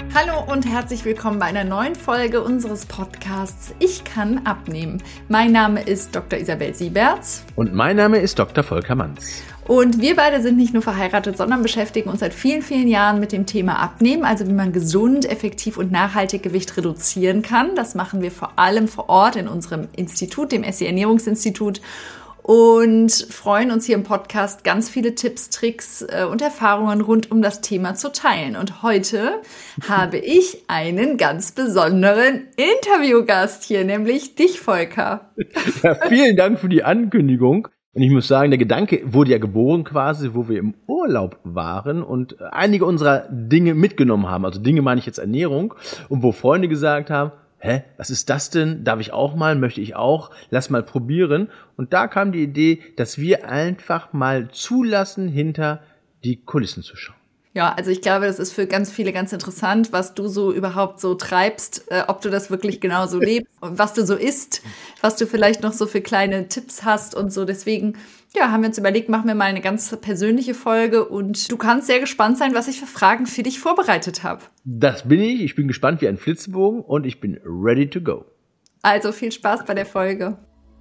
Hallo und herzlich willkommen bei einer neuen Folge unseres Podcasts Ich kann abnehmen. Mein Name ist Dr. Isabel Sieberts. Und mein Name ist Dr. Volker Manz. Und wir beide sind nicht nur verheiratet, sondern beschäftigen uns seit vielen, vielen Jahren mit dem Thema Abnehmen, also wie man gesund, effektiv und nachhaltig Gewicht reduzieren kann. Das machen wir vor allem vor Ort in unserem Institut, dem SE Ernährungsinstitut. Und freuen uns hier im Podcast ganz viele Tipps, Tricks und Erfahrungen rund um das Thema zu teilen. Und heute habe ich einen ganz besonderen Interviewgast hier, nämlich dich, Volker. Ja, vielen Dank für die Ankündigung. Und ich muss sagen, der Gedanke wurde ja geboren quasi, wo wir im Urlaub waren und einige unserer Dinge mitgenommen haben. Also Dinge meine ich jetzt Ernährung. Und wo Freunde gesagt haben, was ist das denn? Darf ich auch mal? Möchte ich auch? Lass mal probieren. Und da kam die Idee, dass wir einfach mal zulassen, hinter die Kulissen zu schauen. Ja, also ich glaube, das ist für ganz viele ganz interessant, was du so überhaupt so treibst, ob du das wirklich genauso lebst und was du so isst, was du vielleicht noch so für kleine Tipps hast und so. Deswegen, ja, haben wir uns überlegt, machen wir mal eine ganz persönliche Folge und du kannst sehr gespannt sein, was ich für Fragen für dich vorbereitet habe. Das bin ich. Ich bin gespannt wie ein Flitzebogen und ich bin ready to go. Also viel Spaß bei der Folge.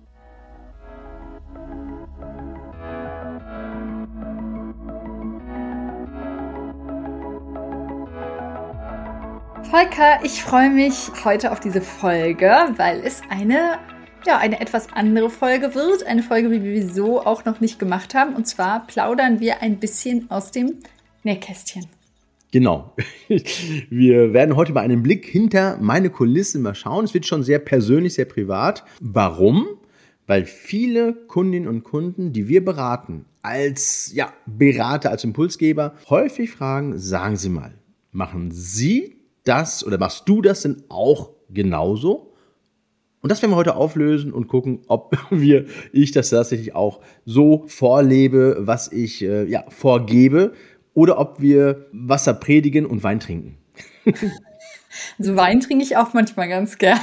Volker, ich freue mich heute auf diese Folge, weil es eine etwas andere Folge wird. Eine Folge, wie wir so auch noch nicht gemacht haben. Und zwar plaudern wir ein bisschen aus dem Nähkästchen. Genau. Wir werden heute mal einen Blick hinter meine Kulissen mal schauen. Es wird schon sehr persönlich, sehr privat. Warum? Weil viele Kundinnen und Kunden, die wir beraten, als Berater, als Impulsgeber, häufig fragen, sagen Sie mal, machen Sie das oder machst du das denn auch genauso? Und das werden wir heute auflösen und gucken, ob ich das tatsächlich auch so vorlebe, was ich vorgebe, oder ob wir Wasser predigen und Wein trinken. Also Wein trinke ich auch manchmal ganz gern.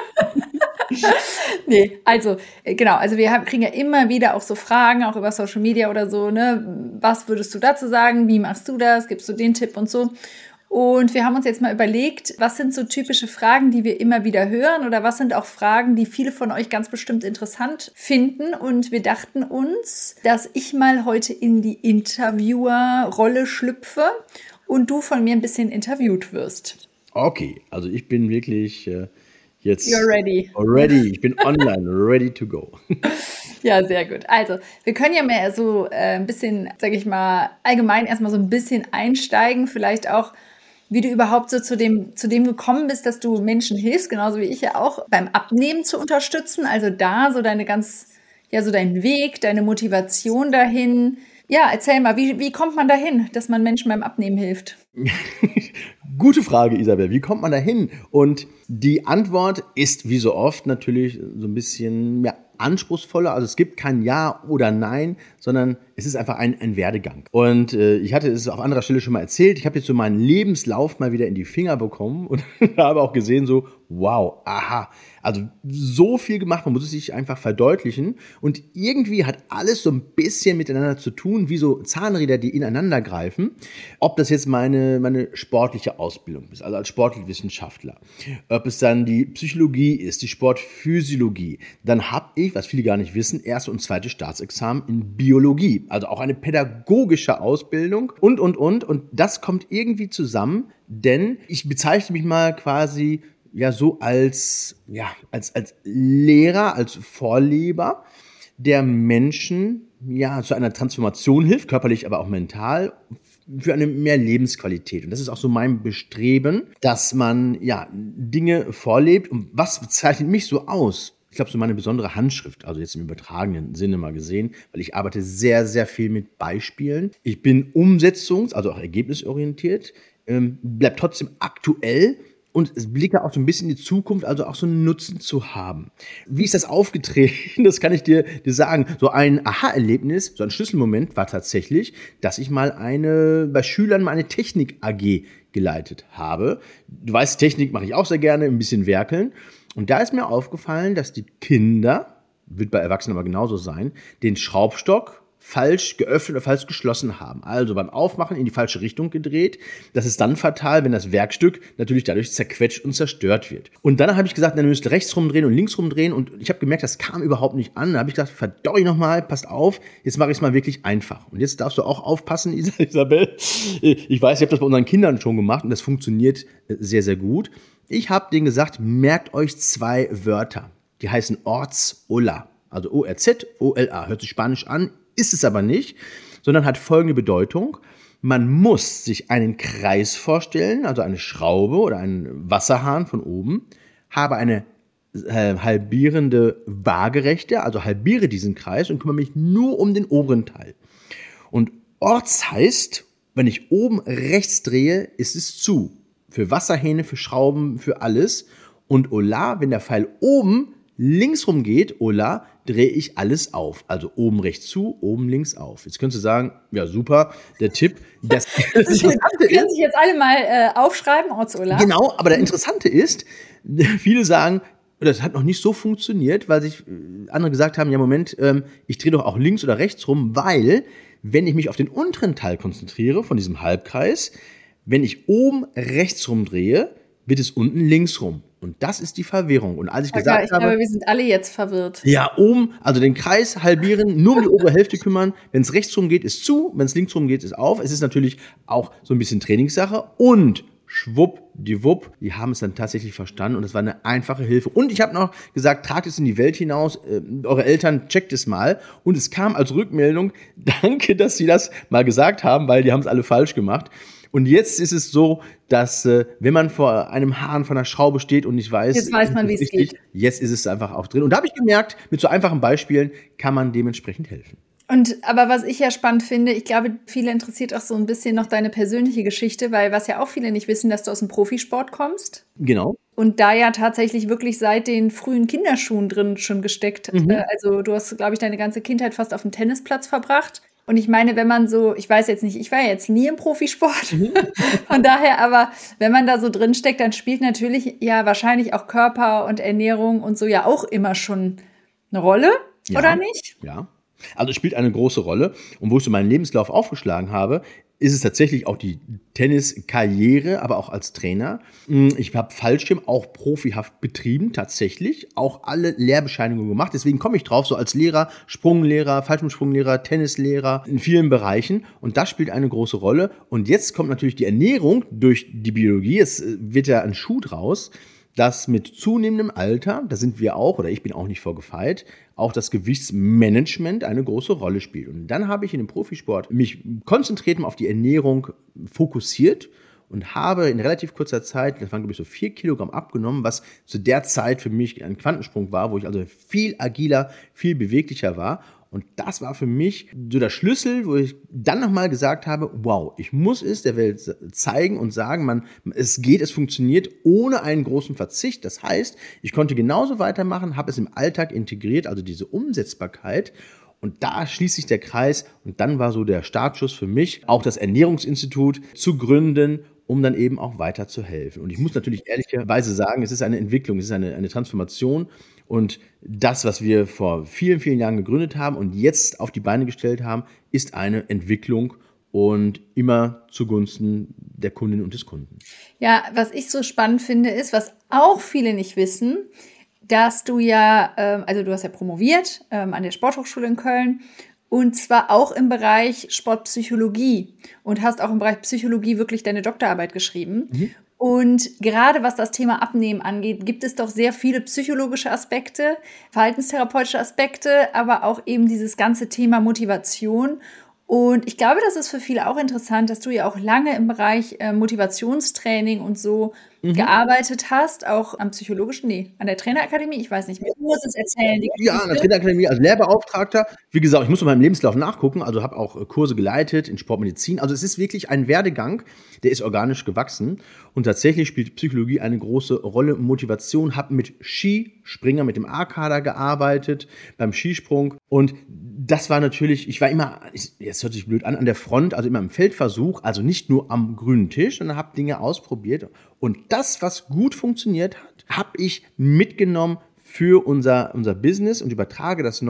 Nee, also genau, also wir kriegen ja immer wieder auch so Fragen, auch über Social Media oder so, ne? Was würdest du dazu sagen? Wie machst du das? Gibst du den Tipp und so? Und wir haben uns jetzt mal überlegt, was sind so typische Fragen, die wir immer wieder hören oder was sind auch Fragen, die viele von euch ganz bestimmt interessant finden. Und wir dachten uns, dass ich mal heute in die Interviewerrolle schlüpfe und du von mir ein bisschen interviewt wirst. Okay, also ich bin wirklich jetzt You're ready. Ready. Ich bin online, ready to go. Ja, sehr gut. Also, wir können ja mehr so ein bisschen, sage ich mal, allgemein erstmal so ein bisschen einsteigen, vielleicht auch, wie du überhaupt so zu dem gekommen bist, dass du Menschen hilfst, genauso wie ich ja auch, beim Abnehmen zu unterstützen. Also da so deinen Weg, deine Motivation dahin. Ja, erzähl mal, wie kommt man dahin, dass man Menschen beim Abnehmen hilft? Gute Frage, Isabel. Wie kommt man dahin? Und die Antwort ist wie so oft natürlich so ein bisschen anspruchsvoller. Also es gibt kein Ja oder Nein, sondern es ist einfach ein Werdegang. Und ich hatte es auf anderer Stelle schon mal erzählt. Ich habe jetzt so meinen Lebenslauf mal wieder in die Finger bekommen und habe auch gesehen so, wow, aha. Also so viel gemacht, man muss es sich einfach verdeutlichen. Und irgendwie hat alles so ein bisschen miteinander zu tun, wie so Zahnräder, die ineinander greifen. Ob das jetzt meine sportliche Ausbildung ist, also als Sportwissenschaftler. Ob es dann die Psychologie ist, die Sportphysiologie. Dann habe ich, was viele gar nicht wissen, erste und zweite Staatsexamen in Biologie. Also auch eine pädagogische Ausbildung und. Und das kommt irgendwie zusammen, denn ich bezeichne mich mal quasi so als Lehrer, als Vorleber, der Menschen zu einer Transformation hilft, körperlich, aber auch mental, für eine mehr Lebensqualität. Und das ist auch so mein Bestreben, dass man Dinge vorlebt. Und was zeichnet mich so aus? Ich glaube, so meine besondere Handschrift, also jetzt im übertragenen Sinne mal gesehen, weil ich arbeite sehr, sehr viel mit Beispielen. Ich bin also auch ergebnisorientiert, bleib trotzdem aktuell und blicke auch so ein bisschen in die Zukunft, also auch so einen Nutzen zu haben. Wie ist das aufgetreten? Das kann ich dir sagen. So ein Aha-Erlebnis, so ein Schlüsselmoment war tatsächlich, dass ich mal bei Schülern mal eine Technik-AG geleitet habe. Du weißt, Technik mache ich auch sehr gerne, ein bisschen werkeln. Und da ist mir aufgefallen, dass die Kinder, wird bei Erwachsenen aber genauso sein, den Schraubstock falsch geöffnet oder falsch geschlossen haben. Also beim Aufmachen in die falsche Richtung gedreht. Das ist dann fatal, wenn das Werkstück natürlich dadurch zerquetscht und zerstört wird. Und dann habe ich gesagt, dann müsst ihr rechts rumdrehen und links rumdrehen. Und ich habe gemerkt, das kam überhaupt nicht an. Da habe ich gesagt, verdammt nochmal, passt auf, jetzt mache ich es mal wirklich einfach. Und jetzt darfst du auch aufpassen, Isabel. Ich weiß, ich habe das bei unseren Kindern schon gemacht und das funktioniert sehr, sehr gut. Ich habe denen gesagt, merkt euch 2 Wörter. Die heißen Orz-Ola. Also O-R-Z-O-L-A. Hört sich spanisch an, ist es aber nicht, sondern hat folgende Bedeutung. Man muss sich einen Kreis vorstellen, also eine Schraube oder einen Wasserhahn von oben, habe eine halbierende Waagerechte, also halbiere diesen Kreis und kümmere mich nur um den oberen Teil. Und Orts heißt, wenn ich oben rechts drehe, ist es zu. Für Wasserhähne, für Schrauben, für alles. Und Ola, wenn der Pfeil oben links rum geht, Ola, drehe ich alles auf. Also oben rechts zu, oben links auf. Jetzt könntest du sagen, ja super, der Tipp. Das können sich jetzt alle mal aufschreiben, Orts-Ola. Genau, aber der Interessante ist, viele sagen, das hat noch nicht so funktioniert, weil sich andere gesagt haben, ja Moment, ich drehe doch auch links oder rechts rum, weil, wenn ich mich auf den unteren Teil konzentriere, von diesem Halbkreis, wenn ich oben rechts rum drehe, wird es unten links rum. Und das ist die Verwirrung. Und als ich gesagt habe... Ich glaube, wir sind alle jetzt verwirrt. Ja, oben, also den Kreis halbieren, nur um die obere Hälfte kümmern. Wenn es rechts rum geht, ist zu. Wenn es links rum geht, ist auf. Es ist natürlich auch so ein bisschen Trainingssache. Und schwuppdiwupp, die haben es dann tatsächlich verstanden. Und es war eine einfache Hilfe. Und ich habe noch gesagt, tragt es in die Welt hinaus. Eure Eltern, checkt es mal. Und es kam als Rückmeldung, danke, dass sie das mal gesagt haben, weil die haben es alle falsch gemacht. Und jetzt ist es so, dass wenn man vor einem Hahn von einer Schraube steht und nicht weiß, jetzt weiß man, wie es geht. Jetzt ist es einfach auch drin. Und da habe ich gemerkt, mit so einfachen Beispielen kann man dementsprechend helfen. Aber was ich ja spannend finde, ich glaube, viele interessiert auch so ein bisschen noch deine persönliche Geschichte, weil was ja auch viele nicht wissen, dass du aus dem Profisport kommst. Genau. Und da ja tatsächlich wirklich seit den frühen Kinderschuhen drin schon gesteckt. Also du hast, glaube ich, deine ganze Kindheit fast auf dem Tennisplatz verbracht. Und ich meine, wenn man so, ich weiß jetzt nicht, ich war ja jetzt nie im Profisport, von daher, aber wenn man da so drin steckt, dann spielt natürlich ja wahrscheinlich auch Körper und Ernährung und so ja auch immer schon eine Rolle, ja, oder nicht? Ja, also es spielt eine große Rolle. Und wo ich so meinen Lebenslauf aufgeschlagen habe, ist es tatsächlich auch die Tenniskarriere, aber auch als Trainer. Ich habe Fallschirm auch profihaft betrieben, tatsächlich. Auch alle Lehrbescheinigungen gemacht. Deswegen komme ich drauf, so als Lehrer, Sprunglehrer, Fallschirmsprunglehrer, Tennislehrer in vielen Bereichen. Und das spielt eine große Rolle. Und jetzt kommt natürlich die Ernährung durch die Biologie. Es wird ja ein Schuh draus, dass mit zunehmendem Alter, da sind wir auch, oder ich bin auch nicht vorgefeit, auch das Gewichtsmanagement eine große Rolle spielt. Und dann habe ich in dem Profisport mich konzentriert auf die Ernährung fokussiert und habe in relativ kurzer Zeit, das waren glaube ich so 4 Kilogramm abgenommen, was zu der Zeit für mich ein Quantensprung war, wo ich also viel agiler, viel beweglicher war. Und das war für mich so der Schlüssel, wo ich dann nochmal gesagt habe, wow, ich muss es der Welt zeigen und sagen, es geht, es funktioniert ohne einen großen Verzicht. Das heißt, ich konnte genauso weitermachen, habe es im Alltag integriert, also diese Umsetzbarkeit. Und da schließt sich der Kreis und dann war so der Startschuss für mich, auch das Ernährungsinstitut zu gründen, um dann eben auch weiter zu helfen. Und ich muss natürlich ehrlicherweise sagen, es ist eine Entwicklung, es ist eine Transformation. Und das, was wir vor vielen, vielen Jahren gegründet haben und jetzt auf die Beine gestellt haben, ist eine Entwicklung und immer zugunsten der Kundin und des Kunden. Ja, was ich so spannend finde, ist, was auch viele nicht wissen, dass du ja, also du hast ja promoviert an der Sporthochschule in Köln und zwar auch im Bereich Sportpsychologie und hast auch im Bereich Psychologie wirklich deine Doktorarbeit geschrieben. Und gerade was das Thema Abnehmen angeht, gibt es doch sehr viele psychologische Aspekte, verhaltenstherapeutische Aspekte, aber auch eben dieses ganze Thema Motivation. Und ich glaube, das ist für viele auch interessant, dass du ja auch lange im Bereich Motivationstraining und so gearbeitet hast, auch am an der Trainerakademie, ich weiß nicht mehr. Du musst es erzählen. Ja, an der Trainerakademie als Lehrbeauftragter. Wie gesagt, ich muss in meinem Lebenslauf nachgucken, also habe auch Kurse geleitet in Sportmedizin. Also es ist wirklich ein Werdegang, der ist organisch gewachsen. Und tatsächlich spielt Psychologie eine große Rolle. Motivation, habe mit Skispringer, mit dem A-Kader gearbeitet, beim Skisprung. Und das war natürlich, ich war immer, jetzt hört sich blöd an der Front, also immer im Feldversuch, also nicht nur am grünen Tisch, sondern habe Dinge ausprobiert. Und das, was gut funktioniert hat, habe ich mitgenommen für unser Business und übertrage das noch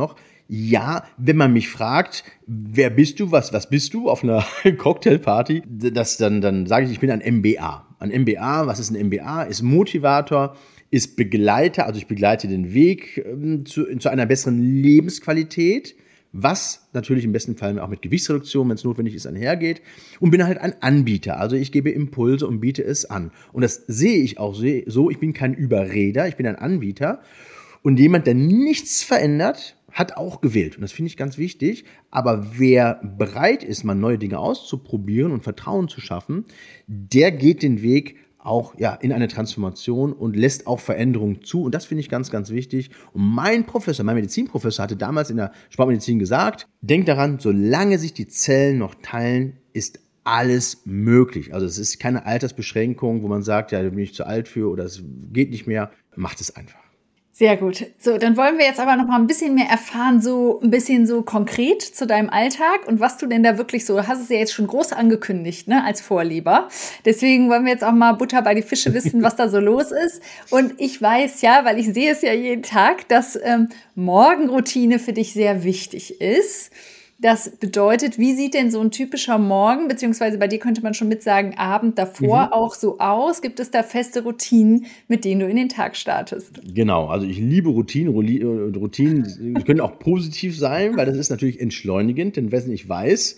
Ja, wenn man mich fragt, wer bist du, was bist du auf einer Cocktailparty, dann sage ich bin ein MBA. Ein MBA, was ist ein MBA? Ist Motivator, ist Begleiter, also ich begleite den Weg zu einer besseren Lebensqualität, was natürlich im besten Fall auch mit Gewichtsreduktion, wenn es notwendig ist, einhergeht, und bin halt ein Anbieter. Also ich gebe Impulse und biete es an. Und das sehe ich auch so, ich bin kein Überreder, ich bin ein Anbieter. Und jemand, der nichts verändert, hat auch gewählt. Und das finde ich ganz wichtig. Aber wer bereit ist, mal neue Dinge auszuprobieren und Vertrauen zu schaffen, der geht den Weg auch in eine Transformation und lässt auch Veränderungen zu. Und das finde ich ganz, ganz wichtig. Und mein Medizinprofessor hatte damals in der Sportmedizin gesagt, denk daran, solange sich die Zellen noch teilen, ist alles möglich. Also es ist keine Altersbeschränkung, wo man sagt, ja, da bin ich zu alt für oder es geht nicht mehr. Macht es einfach. Sehr gut. So, dann wollen wir jetzt aber noch mal ein bisschen mehr erfahren, so ein bisschen so konkret zu deinem Alltag und was du denn da wirklich so, hast es ja jetzt schon groß angekündigt, ne, als Vorleber. Deswegen wollen wir jetzt auch mal Butter bei die Fische wissen, was da so los ist. Und ich weiß ja, weil ich sehe es ja jeden Tag, dass Morgenroutine für dich sehr wichtig ist. Das bedeutet, wie sieht denn so ein typischer Morgen, beziehungsweise bei dir könnte man schon mit sagen, Abend davor auch so aus? Gibt es da feste Routinen, mit denen du in den Tag startest? Genau, also ich liebe Routinen. Routinen können auch positiv sein, weil das ist natürlich entschleunigend, denn wenn ich weiß,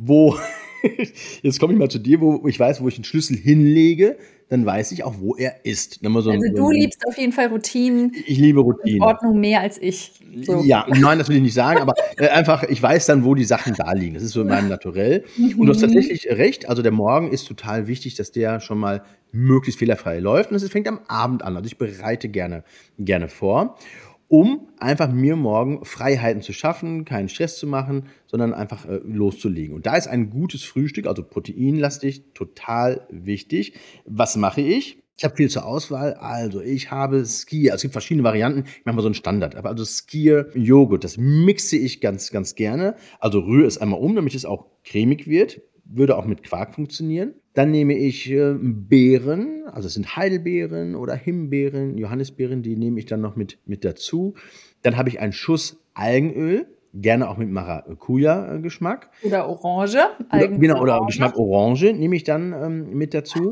jetzt komme ich mal zu dir, wo ich weiß, wo ich den Schlüssel hinlege, dann weiß ich auch, wo er ist. Du liebst auf jeden Fall Routinen. Ich liebe Routinen. In Ordnung mehr als ich. So. Ja, nein, das will ich nicht sagen, aber einfach, ich weiß dann, wo die Sachen da liegen. Das ist so in meinem Naturell. Und du hast tatsächlich recht, also der Morgen ist total wichtig, dass der schon mal möglichst fehlerfrei läuft. Und es fängt am Abend an. Also ich bereite gerne vor, um einfach mir morgen Freiheiten zu schaffen, keinen Stress zu machen, sondern einfach loszulegen. Und da ist ein gutes Frühstück, also proteinlastig, total wichtig. Was mache ich? Ich habe viel zur Auswahl. Also ich habe Skier. Also es gibt verschiedene Varianten. Ich mache mal so einen Standard. Aber also Skier, Joghurt, das mixe ich ganz, ganz gerne. Also rühre es einmal um, damit es auch cremig wird. Würde auch mit Quark funktionieren. Dann nehme ich Beeren, also es sind Heidelbeeren oder Himbeeren, Johannisbeeren, die nehme ich dann noch mit dazu. Dann habe ich einen Schuss Algenöl, gerne auch mit Maracuja-Geschmack. Oder Orange. Oder Geschmack Orange nehme ich dann mit dazu.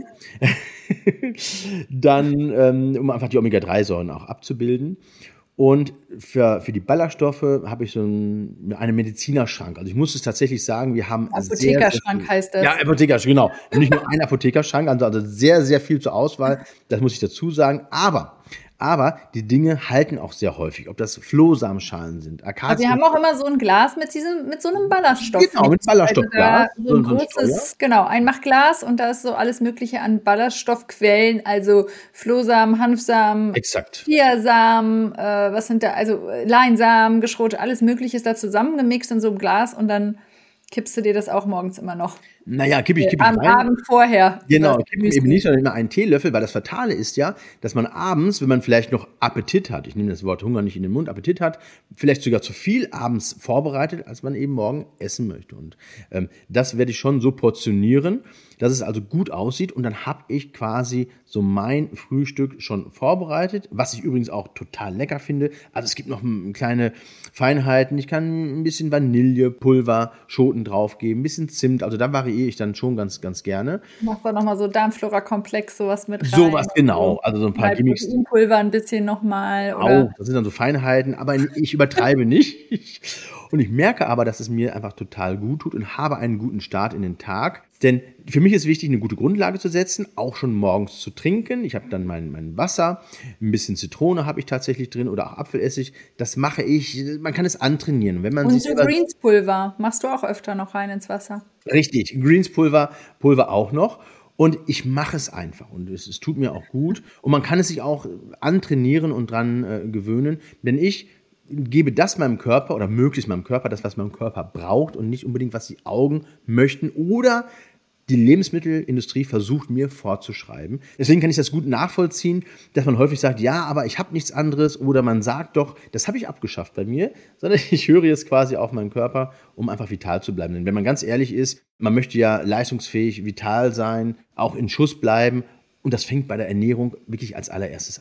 Dann, um einfach die Omega-3-Säuren auch abzubilden. Und für die Ballaststoffe habe ich so einen Medizinerschrank. Also ich muss es tatsächlich sagen, wir haben Apothekerschrank heißt das. Ja, Apothekerschrank, genau. Nicht nur ein Apothekerschrank, also sehr, sehr viel zur Auswahl. Das muss ich dazu sagen. Aber die Dinge halten auch sehr häufig, ob das Flohsamenschalen sind. Aber wir haben auch immer so ein Glas mit so einem Ballaststoff. Genau, mit Ballaststoffglas. Also so ein großes, Einmachglas und da ist so alles Mögliche an Ballaststoffquellen, also Flohsamen, Hanfsamen, Chiasamen, was sind da, also Leinsamen, geschrotet, alles Mögliche ist da zusammengemixt in so einem Glas und dann kippst du dir das auch morgens immer noch? Naja, kipp ich am rein. Abend vorher. Genau, kippen eben nicht, sondern immer einen Teelöffel, weil das Fatale ist ja, dass man abends, wenn man vielleicht noch Appetit hat, ich nehme das Wort Hunger nicht in den Mund, Appetit hat, vielleicht sogar zu viel abends vorbereitet, als man eben morgen essen möchte. Und das werde ich schon so portionieren, dass es also gut aussieht und dann habe ich quasi so mein Frühstück schon vorbereitet, was ich übrigens auch total lecker finde. Also es gibt noch kleine Feinheiten, ich kann ein bisschen Vanillepulver, Schoten draufgeben, ein bisschen Zimt, also da variiere ich dann schon ganz, ganz gerne. Machst du nochmal so Darmflora-Komplex, sowas mit rein? Sowas, genau, also so ein paar Gimmicks. Proteinpulver ein bisschen nochmal. Auch, das sind dann so Feinheiten, aber ich übertreibe nicht. Und ich merke aber, dass es mir einfach total gut tut und habe einen guten Start in den Tag. Denn für mich ist wichtig, eine gute Grundlage zu setzen, auch schon morgens zu trinken. Ich habe dann mein Wasser, ein bisschen Zitrone habe ich tatsächlich drin oder auch Apfelessig. Das mache ich, man kann es antrainieren. Wenn man und so Greenspulver machst du auch öfter noch rein ins Wasser? Richtig, Greenspulver auch noch. Und ich mache es einfach und es tut mir auch gut. Und man kann es sich auch antrainieren und dran gewöhnen. Denn ich gebe das meinem Körper oder möglichst meinem Körper das, was mein Körper braucht und nicht unbedingt, was die Augen möchten oder die Lebensmittelindustrie versucht mir vorzuschreiben. Deswegen kann ich das gut nachvollziehen, dass man häufig sagt, ja, aber ich habe nichts anderes oder man sagt doch, das habe ich abgeschafft bei mir, sondern ich höre jetzt quasi auf meinen Körper, um einfach vital zu bleiben. Denn wenn man ganz ehrlich ist, man möchte ja leistungsfähig, vital sein, auch in Schuss bleiben und das fängt bei der Ernährung wirklich als allererstes an.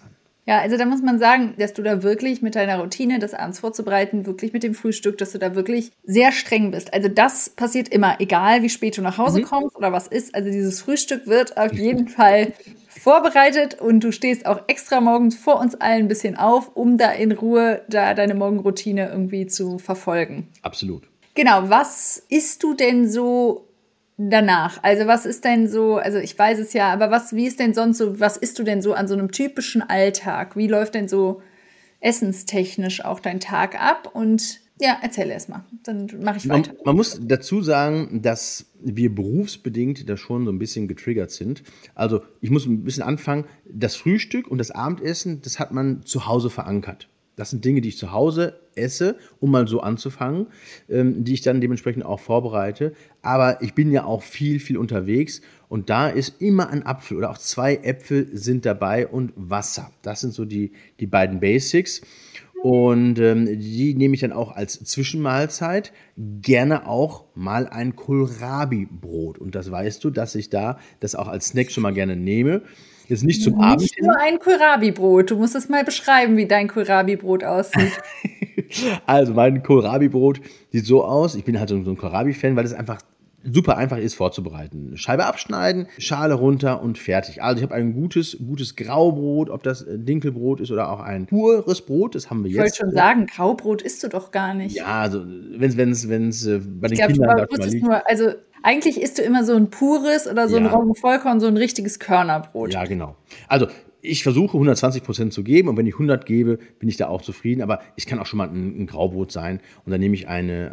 Ja, also da muss man sagen, dass du da wirklich mit deiner Routine, das abends vorzubereiten, wirklich mit dem Frühstück, dass du da wirklich sehr streng bist. Also das passiert immer, egal wie spät du nach Hause kommst oder was ist. Also dieses Frühstück wird auf jeden Fall vorbereitet und du stehst auch extra morgens vor uns allen ein bisschen auf, um da in Ruhe da deine Morgenroutine irgendwie zu verfolgen. Absolut. Genau, was isst du denn so danach? Also was ist denn so, also ich weiß es ja, aber wie ist denn sonst so, was isst du denn so an so einem typischen Alltag? Wie läuft denn so essenstechnisch auch dein Tag ab? Und ja, erzähl erst mal, dann mache ich weiter. Man muss dazu sagen, dass wir berufsbedingt da schon so ein bisschen getriggert sind. Also ich muss ein bisschen anfangen, das Frühstück und das Abendessen, das hat man zu Hause verankert. Das sind Dinge, die ich zu Hause esse, um mal so anzufangen, die ich dann dementsprechend auch vorbereite. Aber ich bin ja auch viel unterwegs und da ist immer ein Apfel oder auch 2 Äpfel sind dabei und Wasser. Das sind so die beiden Basics. Und die nehme ich dann auch als Zwischenmahlzeit. Gerne auch mal ein Kohlrabi-Brot. Und das weißt du, dass ich da das auch als Snack schon mal gerne nehme. Jetzt nicht zum Abend. Nicht nur ein Kohlrabi-Brot. Du musst es mal beschreiben, wie dein Kohlrabi-Brot aussieht. Also mein Kohlrabi-Brot sieht so aus. Ich bin halt so ein Kohlrabi-Fan, weil es einfach super einfach ist vorzubereiten. Scheibe abschneiden, Schale runter und fertig. Also ich habe ein gutes Graubrot, ob das Dinkelbrot ist oder auch ein pures Brot, das haben wir jetzt. Ich wollte schon sagen, Graubrot isst du doch gar nicht. Ja, also wenn's bei den Ich glaube, Kindern da schon mal ist liegt. nur, also eigentlich isst du immer so ein pures oder so ein Ja. Roggenvollkorn, so ein richtiges Körnerbrot. Ja, genau. Also ich versuche 120% zu geben und wenn ich 100 gebe, bin ich da auch zufrieden. Aber ich kann auch schon mal ein Graubrot sein und dann nehme ich eine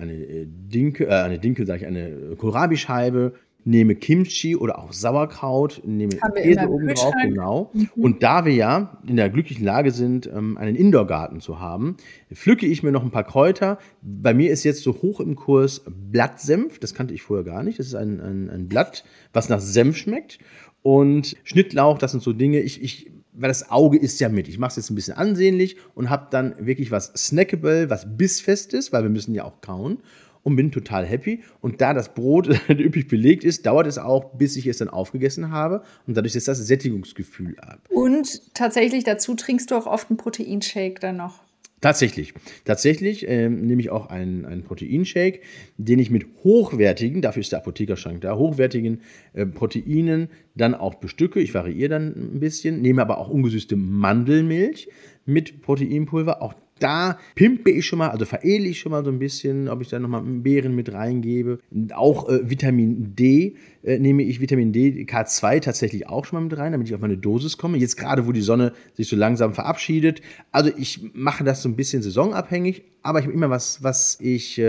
Kohlrabi-Scheibe, nehme Kimchi oder auch Sauerkraut, nehme Haben wir Käse immer im oben drauf, Kühlschrank. genau. Und da wir ja in der glücklichen Lage sind, einen Indoor-Garten zu haben, pflücke ich mir noch ein paar Kräuter. Bei mir ist jetzt so hoch im Kurs Blattsenf, das kannte ich vorher gar nicht. Das ist ein Blatt, was nach Senf schmeckt. Und Schnittlauch, das sind so Dinge, weil das Auge isst ja mit. Ich mache es jetzt ein bisschen ansehnlich und habe dann wirklich was snackable, was bissfestes, weil wir müssen ja auch kauen und bin total happy. Und da das Brot üppig belegt ist, dauert es auch, bis ich es dann aufgegessen habe und dadurch ist das Sättigungsgefühl ab. Und tatsächlich dazu trinkst du auch oft einen Proteinshake dann noch. Tatsächlich nehme ich auch einen Proteinshake, den ich mit hochwertigen, dafür ist der Apothekerschrank da, hochwertigen Proteinen dann auch bestücke. Ich variiere dann ein bisschen, nehme aber auch ungesüßte Mandelmilch mit Proteinpulver. Auch da pimpe ich schon mal, also veredle ich schon mal so ein bisschen, ob ich da nochmal Beeren mit reingebe. Und auch Vitamin D nehme ich, Vitamin D, K2 tatsächlich auch schon mal mit rein, damit ich auf meine Dosis komme. Jetzt gerade, wo die Sonne sich so langsam verabschiedet. Also ich mache das so ein bisschen saisonabhängig, aber ich habe immer was ich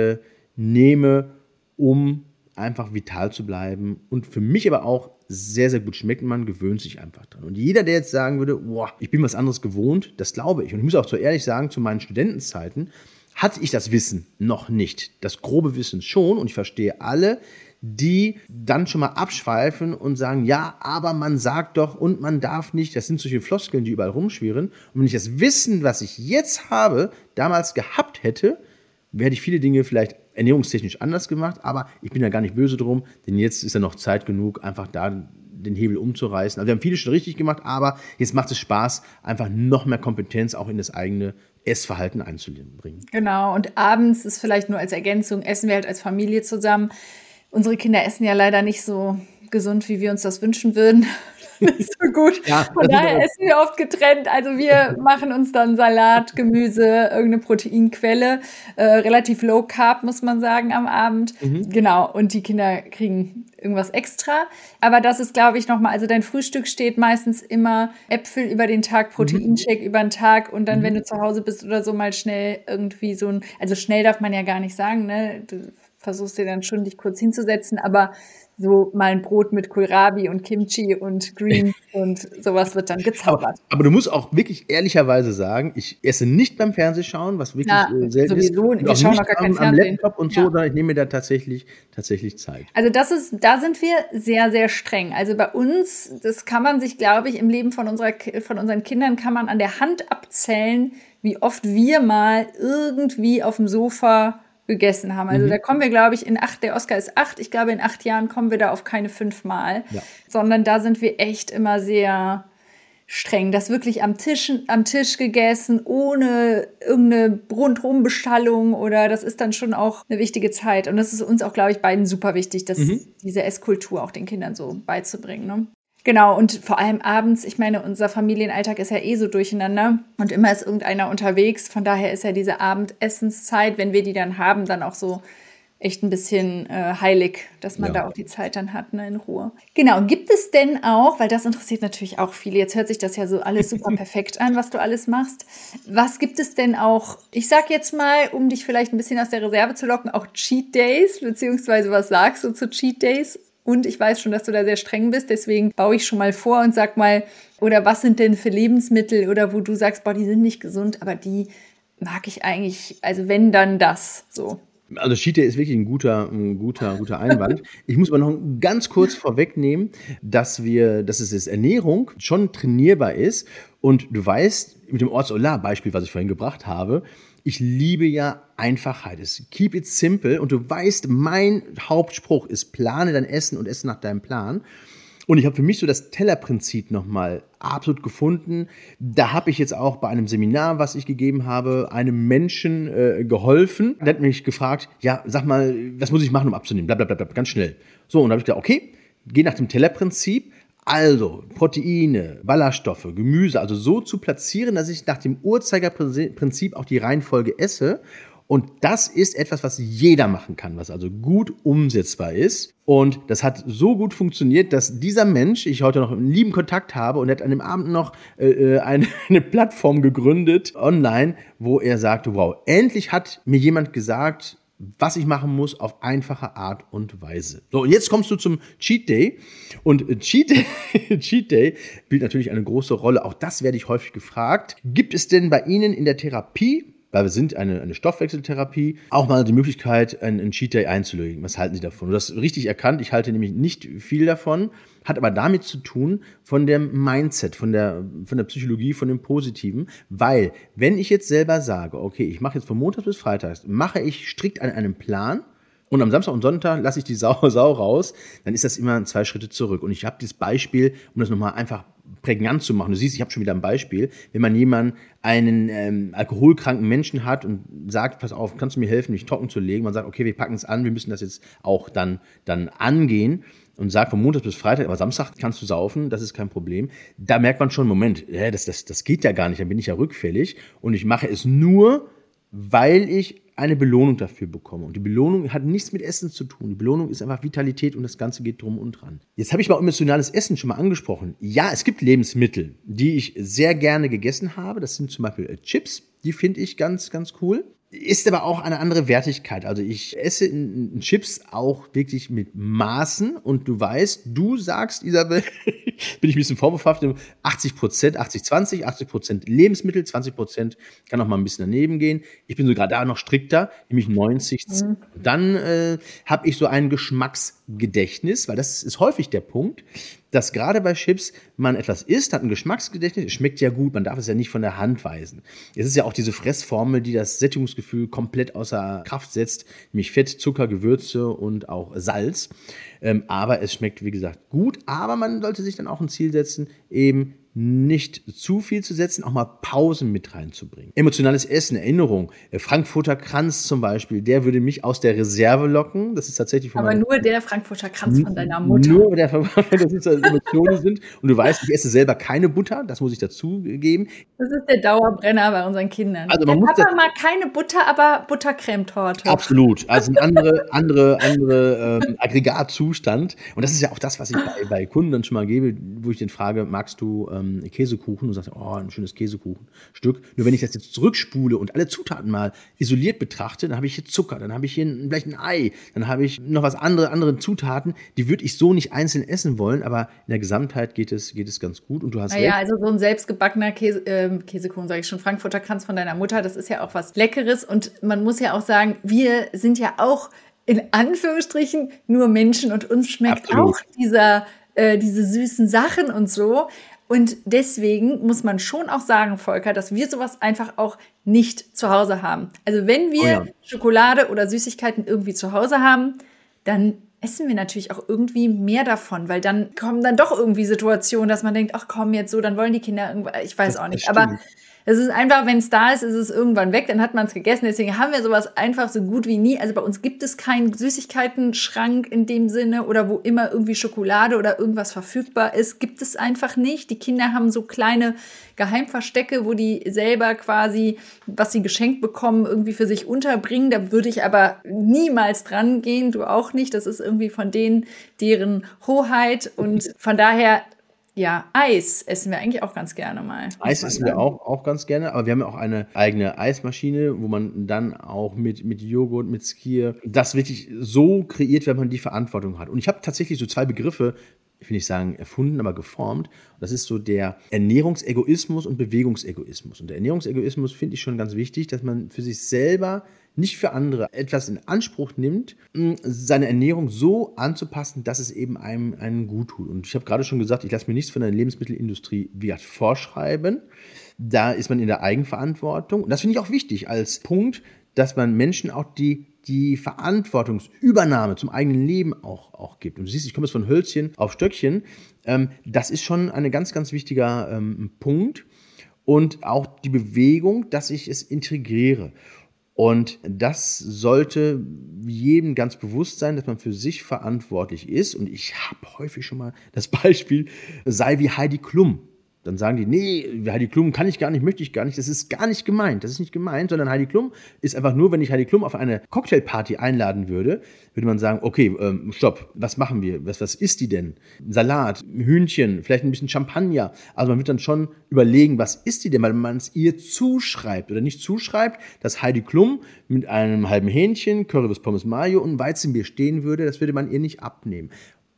nehme, um einfach vital zu bleiben und für mich aber auch sehr gut schmeckt. Man gewöhnt sich einfach dran. Und jeder, der jetzt sagen würde, boah, ich bin was anderes gewohnt, das glaube ich. Und ich muss auch so ehrlich sagen, zu meinen Studentenzeiten hatte ich das Wissen noch nicht. Das grobe Wissen schon und ich verstehe alle, die dann schon mal abschweifen und sagen, ja, aber man sagt doch und man darf nicht. Das sind solche Floskeln, die überall rumschwirren. Und wenn ich das Wissen, was ich jetzt habe, damals gehabt hätte, hätte ich viele Dinge vielleicht ernährungstechnisch anders gemacht, aber ich bin ja gar nicht böse drum, denn jetzt ist ja noch Zeit genug, einfach da den Hebel umzureißen. Also wir haben viele schon richtig gemacht, aber jetzt macht es Spaß, einfach noch mehr Kompetenz auch in das eigene Essverhalten einzubringen. Genau, und abends ist vielleicht nur als Ergänzung, essen wir halt als Familie zusammen. Unsere Kinder essen ja leider nicht so gesund, wie wir uns das wünschen würden. Nicht so gut. Ja, Von daher essen wir oft getrennt. Also wir machen uns dann Salat, Gemüse, irgendeine Proteinquelle. Relativ low carb, muss man sagen, am Abend. Genau. Und die Kinder kriegen irgendwas extra. Aber das ist, glaube ich, nochmal, also dein Frühstück steht meistens immer Äpfel über den Tag, Proteinshake über den Tag und dann, wenn du zu Hause bist oder so, mal schnell irgendwie so ein, also schnell darf man ja gar nicht sagen, ne? Du versuchst dir dann schon, dich kurz hinzusetzen, aber so mal ein Brot mit Kohlrabi und Kimchi und Green und sowas wird dann gezaubert. Aber du musst auch wirklich ehrlicherweise sagen, ich esse nicht beim Fernsehschauen, was wirklich selten sowieso, ist. wir schauen doch gar kein am Fernsehen. Laptop und so, sondern ich nehme mir da tatsächlich Zeit. Also da sind wir sehr streng. Also bei uns, das kann man sich, glaube ich, im Leben von unseren Kindern kann man an der Hand abzählen, wie oft wir mal irgendwie auf dem Sofa gegessen haben. Also da kommen wir, glaube ich, der Oscar ist 8, ich glaube, in 8 Jahren kommen wir da auf keine 5 Mal, sondern da sind wir echt immer sehr streng. Das wirklich am Tisch gegessen, ohne irgendeine Rundumbeschallung oder das ist dann schon auch eine wichtige Zeit. Und das ist uns auch, glaube ich, beiden super wichtig, diese Esskultur auch den Kindern so beizubringen. Ne? Genau, und vor allem abends, ich meine, unser Familienalltag ist ja eh so durcheinander und immer ist irgendeiner unterwegs. Von daher ist ja diese Abendessenszeit, wenn wir die dann haben, dann auch so echt ein bisschen heilig, dass man da auch die Zeit dann hat, ne, in Ruhe. Genau, gibt es denn auch, weil das interessiert natürlich auch viele, jetzt hört sich das ja so alles super perfekt an, was du alles machst. Was gibt es denn auch, ich sag jetzt mal, um dich vielleicht ein bisschen aus der Reserve zu locken, auch Cheat Days, beziehungsweise was sagst du zu Cheat Days? Und ich weiß schon, dass du da sehr streng bist, deswegen baue ich schon mal vor und sag mal, oder was sind denn für Lebensmittel oder wo du sagst, boah, die sind nicht gesund, aber die mag ich eigentlich, also wenn, dann das, so. Also Cheat Day ist wirklich ein guter Einwand. Ich muss aber noch ganz kurz vorwegnehmen, dass es Ernährung schon trainierbar ist. Und du weißt, mit dem Ortsolar-Beispiel, was ich vorhin gebracht habe, ich liebe ja Einfachheit. Es keep it simple. Und du weißt, mein Hauptspruch ist, plane dein Essen und esse nach deinem Plan. Und ich habe für mich so das Tellerprinzip nochmal absolut gefunden. Da habe ich jetzt auch bei einem Seminar, was ich gegeben habe, einem Menschen geholfen. Der hat mich gefragt, ja, sag mal, was muss ich machen, um abzunehmen? Blablabla, ganz schnell. So, und da habe ich gesagt, okay, geh nach dem Tellerprinzip. Also Proteine, Ballaststoffe, Gemüse, also so zu platzieren, dass ich nach dem Uhrzeigerprinzip auch die Reihenfolge esse. Und das ist etwas, was jeder machen kann, was also gut umsetzbar ist. Und das hat so gut funktioniert, dass dieser Mensch, ich heute noch einen lieben Kontakt habe und er hat an dem Abend noch eine Plattform gegründet online, wo er sagte, wow, endlich hat mir jemand gesagt, was ich machen muss auf einfache Art und Weise. So, und jetzt kommst du zum Cheat Day. Und Cheat Day spielt natürlich eine große Rolle. Auch das werde ich häufig gefragt. Gibt es denn bei Ihnen in der Therapie, weil wir sind eine Stoffwechseltherapie, auch mal die Möglichkeit, einen Cheat Day einzulegen? Was halten Sie davon? Du hast richtig erkannt, ich halte nämlich nicht viel davon, hat aber damit zu tun von dem Mindset, von der Psychologie, von dem Positiven, weil wenn ich jetzt selber sage, okay, ich mache jetzt von Montags bis Freitags, mache ich strikt an einem Plan, und am Samstag und Sonntag lasse ich die Sau raus, dann ist das immer 2 Schritte zurück. Und ich habe dieses Beispiel, um das nochmal einfach prägnant zu machen. Du siehst, ich habe schon wieder ein Beispiel. Wenn man einen alkoholkranken Menschen hat und sagt, pass auf, kannst du mir helfen, mich trocken zu legen? Man sagt, okay, wir packen es an, wir müssen das jetzt auch dann angehen. Und sagt von Montag bis Freitag, aber Samstag kannst du saufen, das ist kein Problem. Da merkt man schon, Moment, das geht ja gar nicht, dann bin ich ja rückfällig. Und ich mache es nur, weil ich eine Belohnung dafür bekomme. Und die Belohnung hat nichts mit Essen zu tun. Die Belohnung ist einfach Vitalität und das Ganze geht drum und dran. Jetzt habe ich mal emotionales Essen schon mal angesprochen. Ja, es gibt Lebensmittel, die ich sehr gerne gegessen habe. Das sind zum Beispiel Chips. Die finde ich ganz, ganz cool. Ist aber auch eine andere Wertigkeit. Also ich esse in Chips auch wirklich mit Maßen. Und du weißt, du sagst, Isabel, bin ich ein bisschen vorbehaft, 80%, 80-20, 80% Lebensmittel, 20% kann auch mal ein bisschen daneben gehen. Ich bin sogar da noch strikter, nämlich 90. Dann habe ich so ein Geschmacksgedächtnis, weil das ist häufig der Punkt, dass gerade bei Chips man etwas isst, hat ein Geschmacksgedächtnis, es schmeckt ja gut, man darf es ja nicht von der Hand weisen. Es ist ja auch diese Fressformel, die das Sättigungsgefühl komplett außer Kraft setzt, nämlich Fett, Zucker, Gewürze und auch Salz. Aber es schmeckt, wie gesagt, gut, aber man sollte sich dann auch ein Ziel setzen, eben nicht zu viel zu setzen, auch mal Pausen mit reinzubringen. Emotionales Essen, Erinnerung, Frankfurter Kranz zum Beispiel, der würde mich aus der Reserve locken. Das ist tatsächlich aber nur der Frankfurter Kranz von deiner Mutter. Nur der dass es Emotionen sind. Und du weißt, ich esse selber keine Butter, das muss ich dazu geben. Das ist der Dauerbrenner bei unseren Kindern. Also man muss Papa mag keine Butter, aber Buttercremetorte. Absolut. Also ein andere Aggregatzustand. Und das ist ja auch das, was ich bei Kunden dann schon mal gebe, wo ich den frage, magst du Käsekuchen? Und sagst, oh, ein schönes Käsekuchenstück. Nur wenn ich das jetzt zurückspule und alle Zutaten mal isoliert betrachte, dann habe ich hier Zucker, dann habe ich hier vielleicht ein Ei, dann habe ich noch was andere Zutaten, die würde ich so nicht einzeln essen wollen, aber in der Gesamtheit geht es ganz gut und du hast recht. Ja, also so ein selbstgebackener Käsekuchen, sage ich schon, Frankfurter Kranz von deiner Mutter, das ist ja auch was Leckeres und man muss ja auch sagen, wir sind ja auch in Anführungsstrichen nur Menschen und uns schmeckt Absolut. Auch diese süßen Sachen und so. Und deswegen muss man schon auch sagen, Volker, dass wir sowas einfach auch nicht zu Hause haben. Also wenn wir Schokolade oder Süßigkeiten irgendwie zu Hause haben, dann essen wir natürlich auch irgendwie mehr davon, weil dann kommen dann doch irgendwie Situationen, dass man denkt, ach komm, jetzt so, dann wollen die Kinder irgendwas, ich weiß auch nicht, aber es ist einfach, wenn es da ist, ist es irgendwann weg, dann hat man es gegessen. Deswegen haben wir sowas einfach so gut wie nie. Also bei uns gibt es keinen Süßigkeiten-Schrank in dem Sinne oder wo immer irgendwie Schokolade oder irgendwas verfügbar ist. Gibt es einfach nicht. Die Kinder haben so kleine Geheimverstecke, wo die selber quasi, was sie geschenkt bekommen, irgendwie für sich unterbringen. Da würde ich aber niemals dran gehen. Du auch nicht. Das ist irgendwie von denen deren Hoheit. Und von daher... Ja, Eis essen wir eigentlich auch ganz gerne mal. Eis essen wir auch ganz gerne, aber wir haben ja auch eine eigene Eismaschine, wo man dann auch mit Joghurt, mit Skyr das wirklich so kreiert, wenn man die Verantwortung hat. Und ich habe tatsächlich so 2 Begriffe, ich will nicht sagen erfunden, aber geformt. Das ist so der Ernährungsegoismus und Bewegungsegoismus. Und der Ernährungsegoismus finde ich schon ganz wichtig, dass man für sich selber, nicht für andere, etwas in Anspruch nimmt, seine Ernährung so anzupassen, dass es eben einem gut tut. Und ich habe gerade schon gesagt, ich lasse mir nichts von der Lebensmittelindustrie vorschreiben. Da ist man in der Eigenverantwortung. Und das finde ich auch wichtig als Punkt, dass man Menschen auch die Verantwortungsübernahme zum eigenen Leben auch gibt. Und du siehst, ich komme jetzt von Hölzchen auf Stöckchen. Das ist schon ein ganz, ganz wichtiger Punkt. Und auch die Bewegung, dass ich es integriere. Und das sollte jedem ganz bewusst sein, dass man für sich verantwortlich ist. Und ich habe häufig schon mal das Beispiel, sei wie Heidi Klum. Dann sagen die, nee, Heidi Klum kann ich gar nicht, möchte ich gar nicht. Das ist gar nicht gemeint. Das ist nicht gemeint, sondern Heidi Klum ist einfach nur, wenn ich Heidi Klum auf eine Cocktailparty einladen würde man sagen, okay, stopp, was machen wir? Was isst die denn? Salat, Hühnchen, vielleicht ein bisschen Champagner. Also man wird dann schon überlegen, was isst die denn, weil man es ihr zuschreibt oder nicht zuschreibt, dass Heidi Klum mit einem halben Hähnchen, Currywurst, Pommes Mayo und Weizenbier stehen würde. Das würde man ihr nicht abnehmen.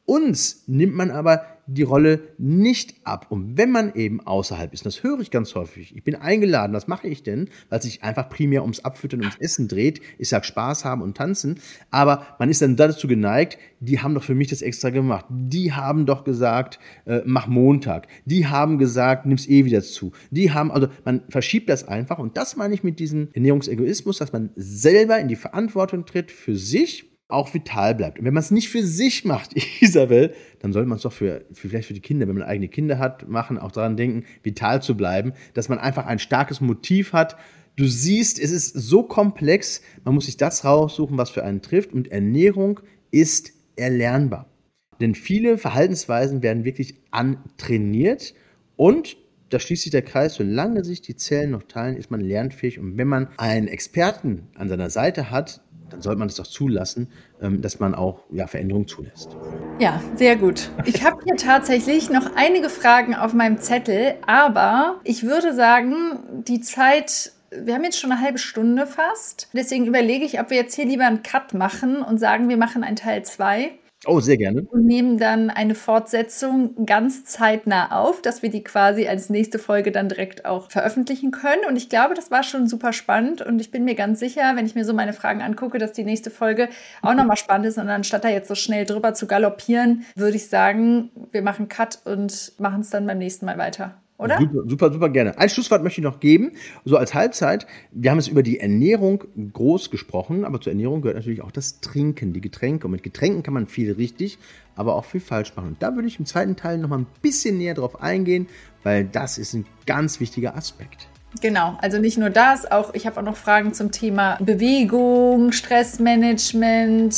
Uns nimmt man aber die Rolle nicht ab. Und wenn man eben außerhalb ist, und das höre ich ganz häufig, ich bin eingeladen, was mache ich denn? Weil es sich einfach primär ums Abfüttern und ums Essen dreht. Ich sage Spaß haben und tanzen. Aber man ist dann dazu geneigt, die haben doch für mich das extra gemacht. Die haben doch gesagt, mach Montag. Die haben gesagt, nimm's wieder zu. Also man verschiebt das einfach. Und das meine ich mit diesem Ernährungsegoismus, dass man selber in die Verantwortung tritt für sich, auch vital bleibt. Und wenn man es nicht für sich macht, Isabel, dann sollte man es doch vielleicht für die Kinder, wenn man eigene Kinder hat, machen, auch daran denken, vital zu bleiben, dass man einfach ein starkes Motiv hat. Du siehst, es ist so komplex, man muss sich das raussuchen, was für einen trifft. Und Ernährung ist erlernbar. Denn viele Verhaltensweisen werden wirklich antrainiert und da schließt sich der Kreis, solange sich die Zellen noch teilen, ist man lernfähig. Und wenn man einen Experten an seiner Seite hat, dann sollte man es doch zulassen, dass man auch Veränderungen zulässt. Ja, sehr gut. Ich habe hier tatsächlich noch einige Fragen auf meinem Zettel, aber ich würde sagen, die Zeit, wir haben jetzt schon eine halbe Stunde fast. Deswegen überlege ich, ob wir jetzt hier lieber einen Cut machen und sagen, wir machen einen Teil 2. Oh, sehr gerne. Und nehmen dann eine Fortsetzung ganz zeitnah auf, dass wir die quasi als nächste Folge dann direkt auch veröffentlichen können. Und ich glaube, das war schon super spannend. Und ich bin mir ganz sicher, wenn ich mir so meine Fragen angucke, dass die nächste Folge auch nochmal spannend ist. Und anstatt da jetzt so schnell drüber zu galoppieren, würde ich sagen, wir machen Cut und machen es dann beim nächsten Mal weiter. Oder? Super gerne. Ein Schlusswort möchte ich noch geben, so als Halbzeit. Wir haben jetzt über die Ernährung groß gesprochen, aber zur Ernährung gehört natürlich auch das Trinken, die Getränke. Und mit Getränken kann man viel richtig, aber auch viel falsch machen. Und da würde ich im zweiten Teil noch mal ein bisschen näher drauf eingehen, weil das ist ein ganz wichtiger Aspekt. Genau, also nicht nur das, auch ich habe auch noch Fragen zum Thema Bewegung, Stressmanagement,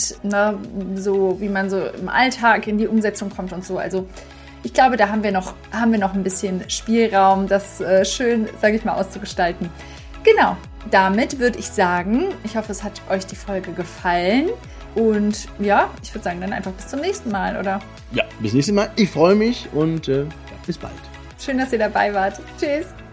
so wie man so im Alltag in die Umsetzung kommt und so. Also ich glaube, da haben wir noch ein bisschen Spielraum, das schön, sage ich mal, auszugestalten. Genau, damit würde ich sagen, ich hoffe, es hat euch die Folge gefallen. Und ja, ich würde sagen, dann einfach bis zum nächsten Mal, oder? Ja, bis nächstes Mal. Ich freue mich und bis bald. Schön, dass ihr dabei wart. Tschüss.